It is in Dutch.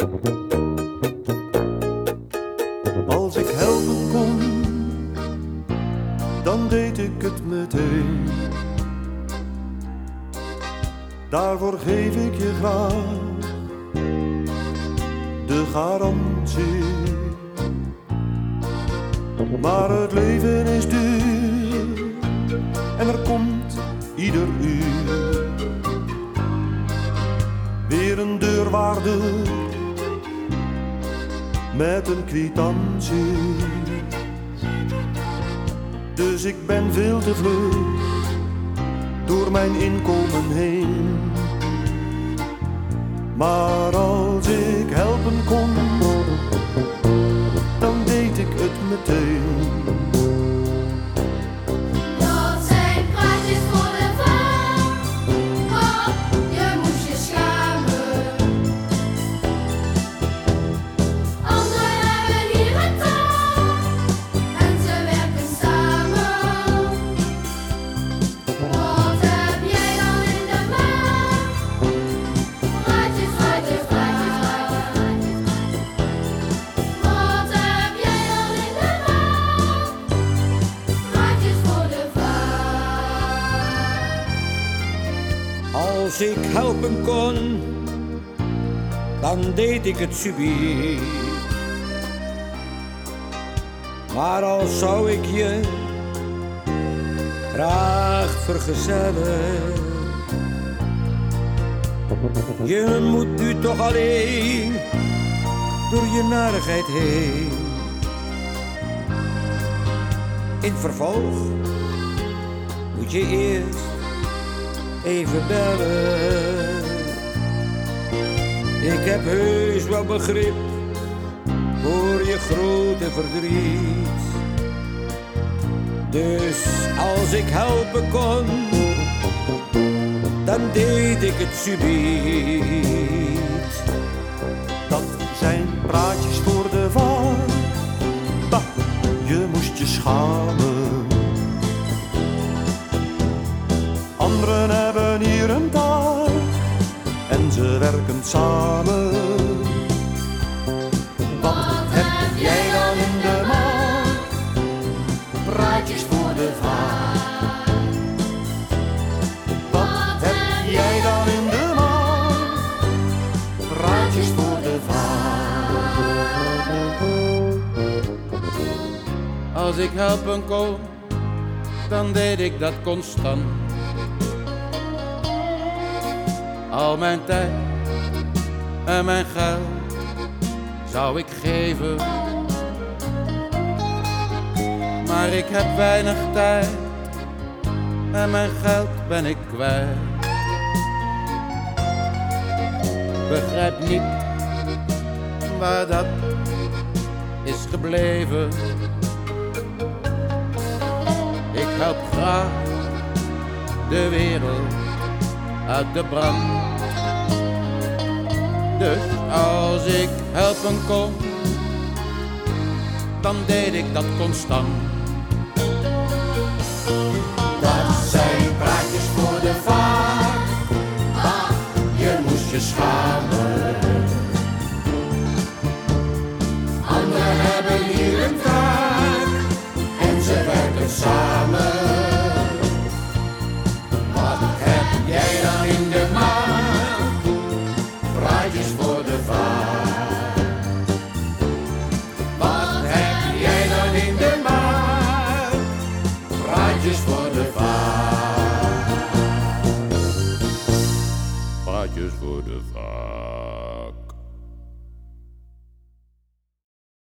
Als ik helpen kon, dan deed ik het meteen. Daarvoor geef ik je graag de garantie. Maar het leven is duur en er komt ieder uur weer een deurwaarder met een kwitantie. Dus ik ben veel te vlug door mijn inkomen heen. Maar als ik helpen kon, dan deed ik het meteen. Dat zijn praatjes voor de vaak. Oh, je moest je schamen. Anderen hebben hier een taak en ze werken samen. Wat heb jij dan in de maag? Praatjes, praatjes, praatjes, praatjes. Wat heb jij dan in de maag? Praatjes voor de vaak. Als ik helpen kon, dan deed ik het subiet. Maar als zou ik je graag vergezellen, je moet nu toch alleen door je narigheid heen. In vervolg moet je eerst even bellen. Ik heb heus wel begrip voor je grote verdriet. Dus als ik helpen kon, dan deed ik het subiet. Dat zijn praatjes voor de vaak. Bah, je moest je schamen. Anderen hebben hier een taak en ze werken samen. Wat heb jij dan in de maag? Praatjes voor de vaak. Wat heb jij dan in de maag? Praatjes voor de vaak. Als ik helpen kon, dan deed ik dat constant. Al mijn tijd en mijn geld zou ik geven. Maar ik heb weinig tijd en mijn geld ben ik kwijt. Begrijp niet waar dat is gebleven. Ik help graag de wereld uit de brand. Dus als ik helpen kon, dan deed ik dat constant. Dat zijn praatjes voor de vaak. Ah, je moest je schamen. Anderen hebben hier een taak en ze werken samen. Wat heb jij dan in de maag? Praatjes voor de vaak. Wat heb jij dan in de maag? Praatjes voor de vaak. Praatjes voor de vaak.